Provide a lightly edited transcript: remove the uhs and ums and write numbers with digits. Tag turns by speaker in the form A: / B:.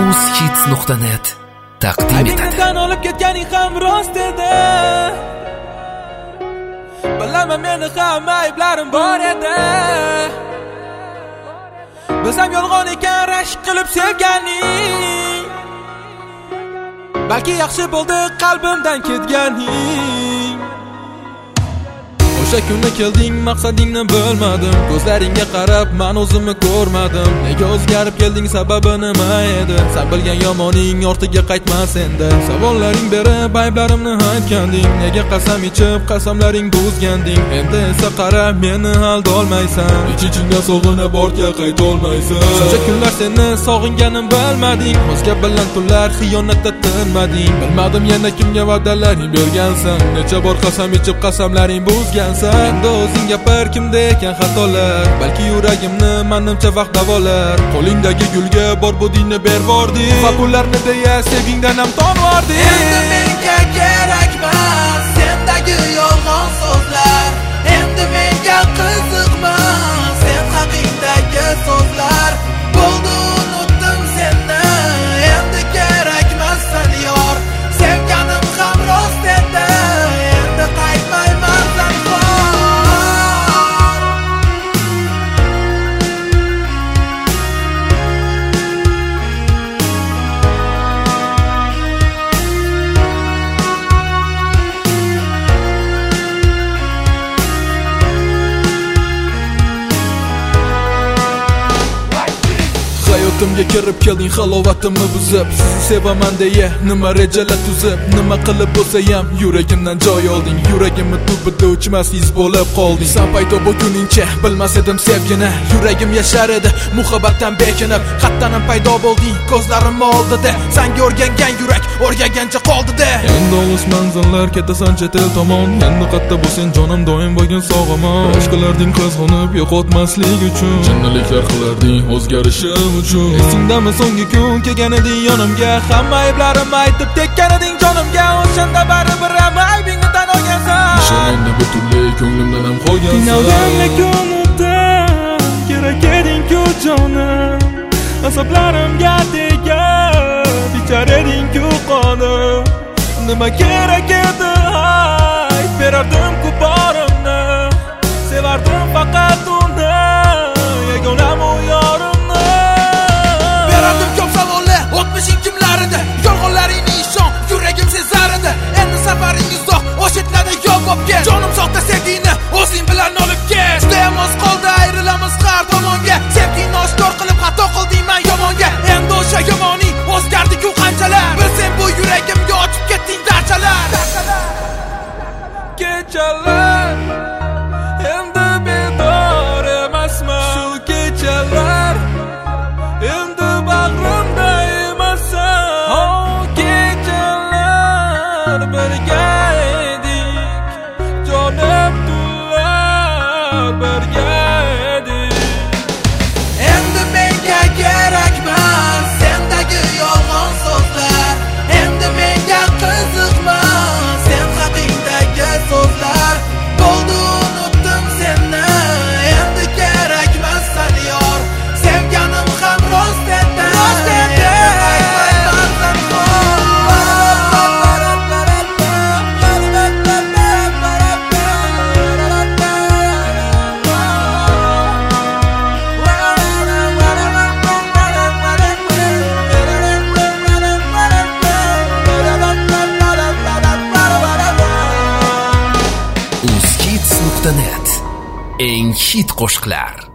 A: uzhits.net taqdim etadi.
B: Mendan olib ketganing ham rost edi. Bilaman meni ham ayblarim bor edi. Biz ham yolg'on ekan rashk qilib sevganing. Balki yaxshi bo'ldi qalbimdan ketganing. O'sha kuni kelding, maqsadingni bilmadim. Ko'zlaringga qarab men o'zimni ko'rmadim. Nega o'zgarib kelding, sababi nima edi? Sen bilgan yomoning ortiga qaytmas endi. Savollaring berib ayblarimni aytganding. Nega qasam ichib qasamlaring buzganding? Endi esa qara, meni aldolmaysan. Ich-ichingda sog'inib ortga qaytolmaysan. Shuncha kunlar seni sog'inganim bilmading. O'zga bilan tunlar xiyonatda tinmading. Bilmadim yana kimga va'dalaring bergansan. Necha bor qasam ichib qasamlaring buzgan. Endi o'zing gapir, kimda ekan xatolar? Balki yuragimni menimcha vaqt davolar. Qo'lingdagi gulga bor budingni bervording va pullarni deya sevgingdan ham tonvording.
C: Endi menga kerakmas sendagi yolg'on so'zlar. Endi menga qiziqmas sen haqingdagi so'zlar. Bo'ldi unutdim seni, endi kerakmassan yor. Sevganim ham rost edi, endi qaytmayman.
B: Hayotimga kirib kelding, halovatimni buzib. Sizni sevaman deya nima rejalar tuzib, nima qilib bo'lsa ham yuragimdan joy olding. Yuragimni tubida o'chmas iz bo'lib qolding. Sen paydo bo'lguningcha bilmas edim sevgini. Yuragim yashar edi muhabbatdan bekinib. Hattan ham paydo bo'lding ko'zlarim oldida. Senga o'rgangan yurak o'rgagancha qoldi-da. Endi olis manzillar ketasan chet el tomon. Endi qatta bo'lsin jonim doim bo'lgan sog'imon. Rashk qilarding qizg'onib yo'qotmaslik uchun. Jinniliklar qilarding o'zgarishim uchun. Esingdami so'nggi kun kelgan eding yonimga? Hamma ayblarimni aytib tekkan eding jonimga. O'shanda baribir ham aybingni tan olgansan. Ishoningni butunlay ko'nglimdan ham qolgansan. Qiynalganlik unutdim, kerak eding-ku jonim. Asablarimga tegib ichar eding-ku qonim. Nima kerak edi? Ayt berardim-ku borimni. Sevardim faqat uni, yagonam u yorim. O'tmishing kimlar edi? Yolg'onlaringni ishon, yuragim sezar edi. Endi safaring uzoq, o'shetlarda yo'q bo'lib ket. Jonim soxta sevgingni o'zing bilan olib ket. Judayam oz qoldi ayrilamiz har tomonga. Sevgingni oshkor qilib xato qilding men yomonga. Endi o'sha yomoning o'zgardi-ku qanchalar. Bilsang bu yuragimga ochib ketding darchalar. Kechalar endi bedor emasman. Shu kechalar endi bag'rimda birga edik, jonim tunlar birga edik.
C: Endi menga kerakmas sendagi yolg'on so'zlar. Endi menga qiziqmas sen haqingdagi so'zlar. Bo'ldi unutdim seni, endi kerakmassan yor. Sevganim ham rost edi, rost edi.
A: uzhits.net eng hit qo'shiqlar.